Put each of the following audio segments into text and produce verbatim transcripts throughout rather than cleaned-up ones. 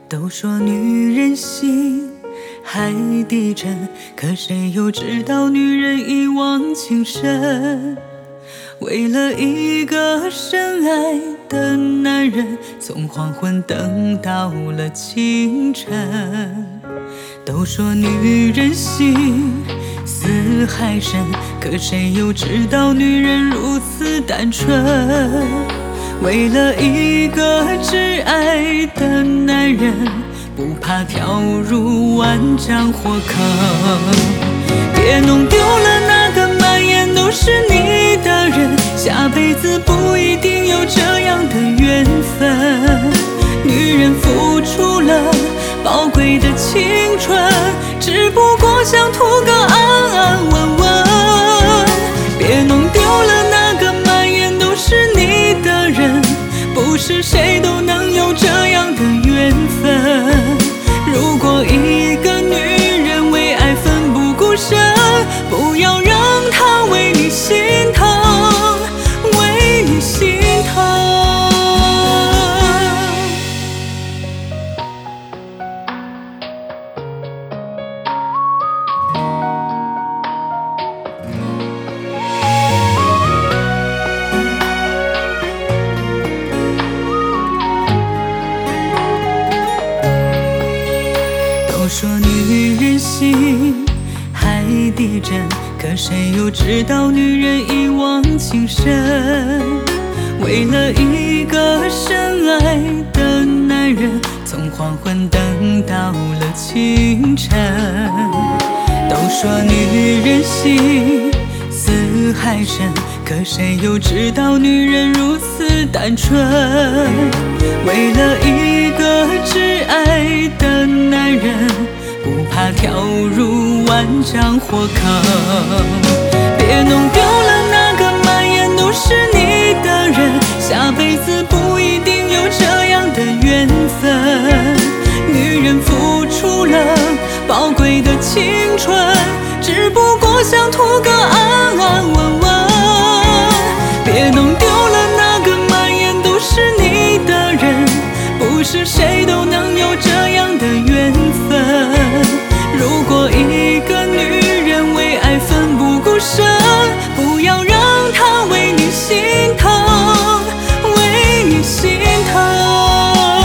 都说女人心海底针，可谁又知道女人一往情深？为了一个深爱的男人，从黄昏等到了清晨。都说女人心似海深，可谁又知道女人如此单纯？为了一个挚爱的男人，不怕跳入万丈火坑。别弄丢了那个满眼都是你的人，下辈子不一定有这样的缘分。女人付出了宝贵的青春，只不过想图个安安稳稳。别弄丢了那个满眼都是你的人，不是谁都能有这样的缘分。如果一个女人为爱奋不顾身，不要让她为你心疼，为你心疼。说女人心海底针，可谁又知道女人一往情深？为了一个深爱的男人，从黄昏等到了清晨。都说女人心似海深，可谁又知道女人如此单纯？为了一个挚爱的男人，不怕跳入万丈火坑。别弄丢了那个满眼都是你的人，下辈子不一定有这样的缘分。女人付出了宝贵的青春，只不过想图个安安稳稳。别弄丢了那个满眼都是你的人，不是谁都能有这样的缘分。如果一个女人为爱奋不顾身，不要让她为你心疼，为你心疼。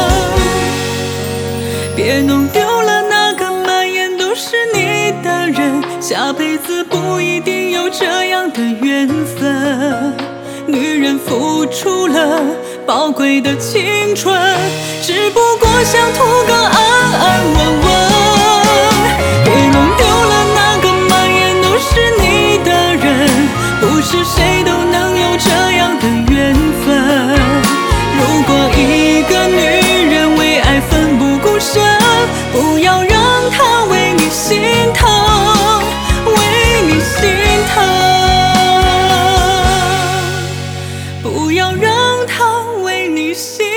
别弄丢了那个满眼都是你的人，下辈子不一定有这样的缘分。女人付出了宝贵的青春，只不过想图个安安稳稳。别弄丢了那个满眼都是你的人，不是谁都能有这样的缘分。如果一个女人为爱奋不顾身，不要让她为你心疼，为你心疼。不要让她为你心疼。